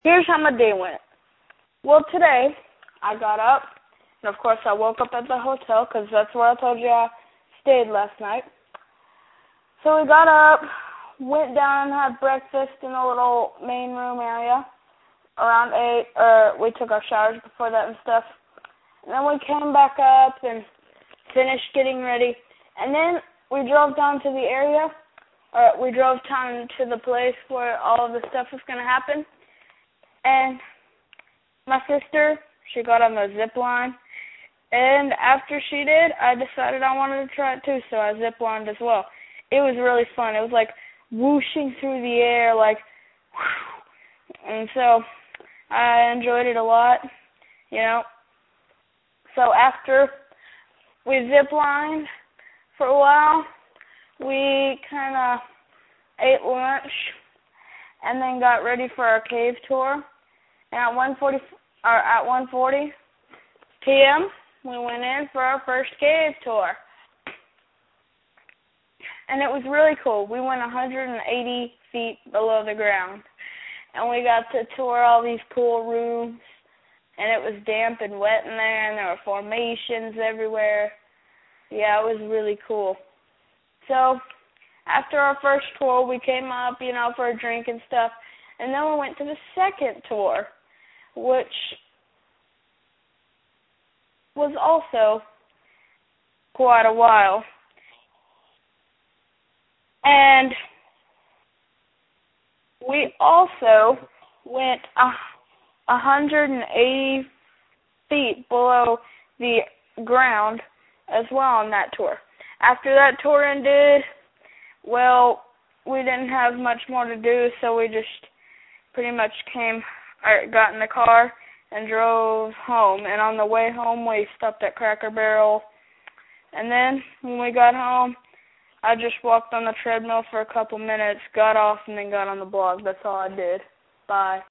Here's how my day went. Well, today I got up, and of course I woke up at the hotel because that's where I told you I stayed last night. So we got up, went down and had breakfast in the little main room area around 8, we took our showers before that and stuff. And then we came back up and finished getting ready. And then we drove down to the area, we drove down to the place where all of the stuff was going to happen. And my sister, she got on the zip line. And after she did, I decided I wanted to try it too, so I zip lined as well. It was really fun. It was like whooshing through the air, like, whoosh. And so I enjoyed it a lot, you know. So after we zip lined for a while, we kind of ate lunch and then got ready for our cave tour. And at 1:40 p.m., we went in for our first cave tour. And it was really cool. We went 180 feet below the ground. And we got to tour all these cool rooms. And it was damp and wet in there, and there were formations everywhere. Yeah, it was really cool. So after our first tour, we came up, you know, for a drink and stuff. And then we went to the second tour, which was also quite a while. And we also went 180 feet below the ground as well on that tour. After that tour ended, well, we didn't have much more to do, so we just pretty much got in the car and drove home. And on the way home, we stopped at Cracker Barrel. And then when we got home, I just walked on the treadmill for a couple minutes, got off, and then got on the blog. That's all I did. Bye.